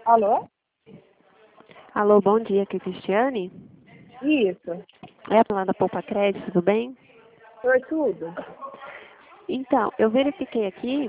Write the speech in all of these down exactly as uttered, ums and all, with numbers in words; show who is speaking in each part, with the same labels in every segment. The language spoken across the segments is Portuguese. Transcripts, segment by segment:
Speaker 1: Alô?
Speaker 2: Alô, bom dia, aqui é Cristiane.
Speaker 1: Isso.
Speaker 2: É a lá da Poupa Crédito, tudo bem?
Speaker 1: Foi tudo.
Speaker 2: Então, eu verifiquei aqui,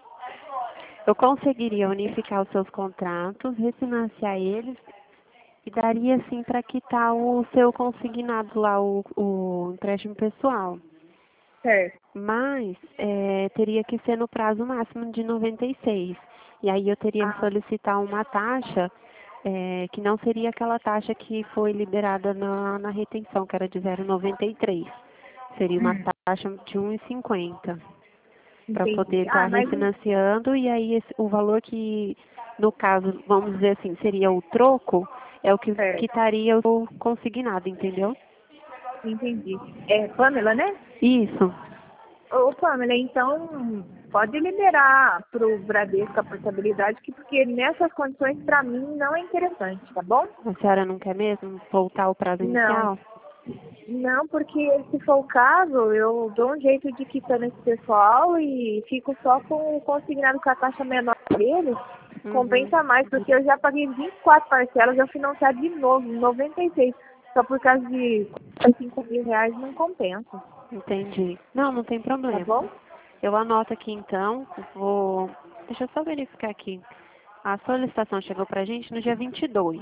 Speaker 2: eu conseguiria unificar os seus contratos, refinanciar eles e daria assim para quitar o seu consignado lá, o, o empréstimo pessoal.
Speaker 1: Certo.
Speaker 2: Mas é, teria que ser no prazo máximo de noventa e seis. E aí eu teria que
Speaker 1: Ah,
Speaker 2: solicitar uma taxa é, que não seria aquela taxa que foi liberada na, na retenção, que era de zero vírgula noventa e três. Seria uma taxa de um vírgula cinquenta para poder
Speaker 1: entendi.
Speaker 2: estar
Speaker 1: Ah, mas
Speaker 2: refinanciando e aí esse, o valor que, no caso, vamos dizer assim, seria o troco, é o que
Speaker 1: certo,
Speaker 2: quitaria o consignado, entendeu?
Speaker 1: entendi. É, Pamela, né?
Speaker 2: Isso.
Speaker 1: Ô, Pamela, então pode liberar para o Bradesco a portabilidade, que porque nessas condições para mim não é interessante, tá bom?
Speaker 2: A senhora não quer mesmo voltar ao prazo
Speaker 1: Não,
Speaker 2: inicial?
Speaker 1: não, porque se for o caso, eu dou um jeito de quitando esse pessoal e fico só com o consignado com a taxa menor deles.
Speaker 2: Uhum.
Speaker 1: Compensa mais, porque eu já paguei vinte e quatro parcelas, eu financiar de novo, noventa e seis. Só por causa de cinco mil reais não compensa,
Speaker 2: Entendi. Não, não tem
Speaker 1: tá
Speaker 2: problema.
Speaker 1: bom?
Speaker 2: Eu anoto aqui então, vou... Deixa eu só verificar aqui. A solicitação chegou pra gente no dia vinte e dois.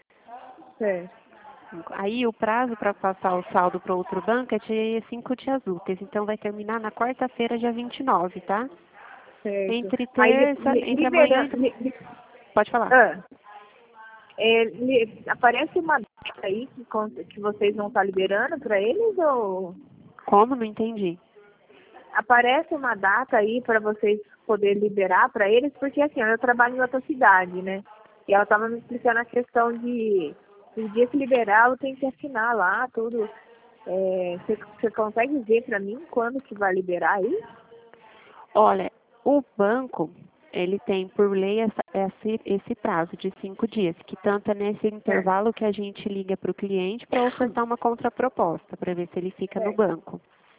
Speaker 1: Certo.
Speaker 2: Aí o prazo para passar o saldo para outro banco é de cinco dias úteis. Então vai terminar na quarta-feira, dia vinte e nove, tá?
Speaker 1: Certo.
Speaker 2: Entre
Speaker 1: Aí li,
Speaker 2: terça,
Speaker 1: li,
Speaker 2: entre amanhã
Speaker 1: liberando.
Speaker 2: e...
Speaker 1: Li, li,
Speaker 2: Pode falar.
Speaker 1: ah, é, li, aparece uma data aí que, con- que vocês vão estar liberando para eles ou
Speaker 2: Como? Não entendi.
Speaker 1: aparece uma data aí para vocês poderem liberar para eles? Porque assim, eu trabalho em outra cidade, né? E ela estava me explicando a questão de o dia que liberar, eu tenho que assinar lá tudo. É, Você você consegue ver para mim quando que vai liberar aí?
Speaker 2: Olha, o banco, ele tem por lei essa- esse, esse prazo de cinco dias, que tanto é nesse
Speaker 1: Certo,
Speaker 2: intervalo que a gente liga para o cliente para ofertar uma contraproposta, para ver se ele fica no
Speaker 1: certo.
Speaker 2: banco.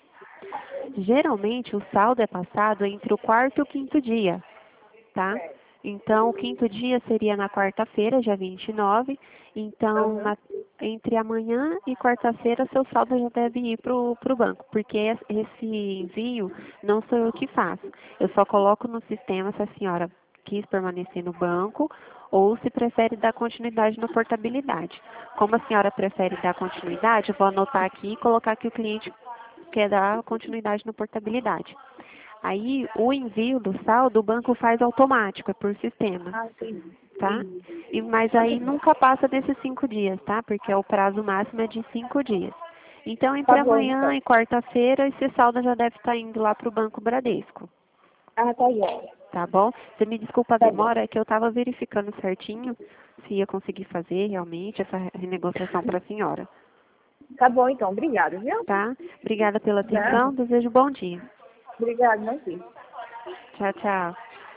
Speaker 2: Geralmente, o saldo é passado entre o quarto e o quinto dia, tá? Então, o quinto dia seria na quarta-feira, dia vinte e nove. Então,
Speaker 1: Aham.
Speaker 2: na- entre amanhã e quarta-feira, seu saldo já deve ir para o banco, porque es- esse envio não sou eu que faço. Eu só coloco no sistema se a senhora quis permanecer no banco ou se prefere dar continuidade na portabilidade. Como a senhora prefere dar continuidade, eu vou anotar aqui e colocar que o cliente quer dar continuidade na portabilidade. Aí, o envio do saldo, o banco faz automático, é por sistema,
Speaker 1: Ah, entendi.
Speaker 2: tá?
Speaker 1: Entendi.
Speaker 2: E, mas aí nunca passa desses cinco dias, tá? Porque o prazo máximo é de cinco dias. Então,
Speaker 1: Tá
Speaker 2: entre
Speaker 1: bom,
Speaker 2: amanhã
Speaker 1: então.
Speaker 2: e quarta-feira, esse saldo já deve estar indo lá para o Banco Bradesco,
Speaker 1: Ah, tá bom.
Speaker 2: tá bom? Você me desculpa a
Speaker 1: Tá bom.
Speaker 2: demora, é que eu estava verificando certinho se ia conseguir fazer realmente essa renegociação para a senhora,
Speaker 1: Tá bom, então. Obrigada, viu?
Speaker 2: tá? Obrigada pela
Speaker 1: Tá.
Speaker 2: atenção, desejo bom dia.
Speaker 1: Obrigada, não sei.
Speaker 2: Tchau, tchau.